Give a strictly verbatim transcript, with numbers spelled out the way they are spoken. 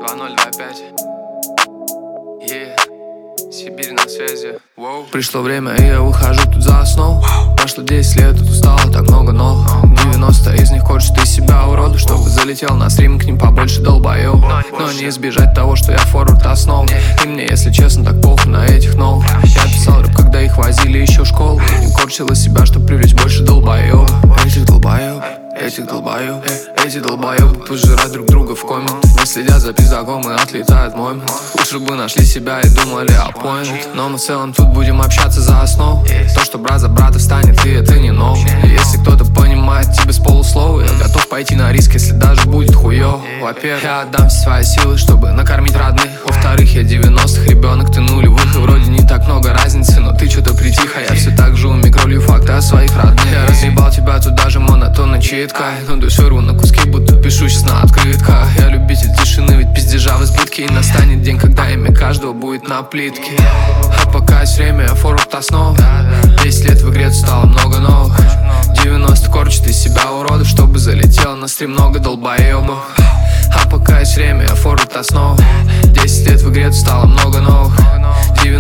два ноль два пять. Yeah. Сибирь на связи. Wow. Пришло время, и я выхожу тут за основу. wow. Прошло десять лет, тут устало так много новых. девяносто из них хочет из себя урода, чтобы залетел на стрим, к ним побольше долбоёб. Но не избежать того, что я форвард основ. И мне, если честно, так похуй на этих новых. Я писал рэп, когда их возили еще в школу. И корчил из себя, чтобы привлечь больше долбоёб. Этих долбоёб, этих долбоёб, эти долбоёбы пожирают друг друга в коммент. Не следят за пиздаком и отлетают мой момент. Лучше бы нашли себя и думали о поинт. Но мы в целом тут будем общаться за основу. То, что брат за брата встанет, и это не ново. Если кто-то понимает тебя с полуслова, я готов пойти на риск, если даже будет хуёво. Во-первых, я отдам все свои силы, чтобы накормить родных. Во-вторых, я девяностых ребенок, ты нулевых. И вроде не так много разницы, но ты что-то притих, а я все так же у микролью факты о своих родных. Я разъебал тебя, тут даже монотонно читка. Но душу рву на куски, будто пишу сейчас на открытках. Я любитель тишины, ведь пиздежа в избытке. И настанет день, когда имя каждого будет на плитке. А пока есть время, я форвард основ. Десять лет в игре стало много новых. девяносто корчит из себя уродов, чтобы залетело на стрим много долбоебов. А пока есть время, я форвард основ. Десять лет в игре стало много новых.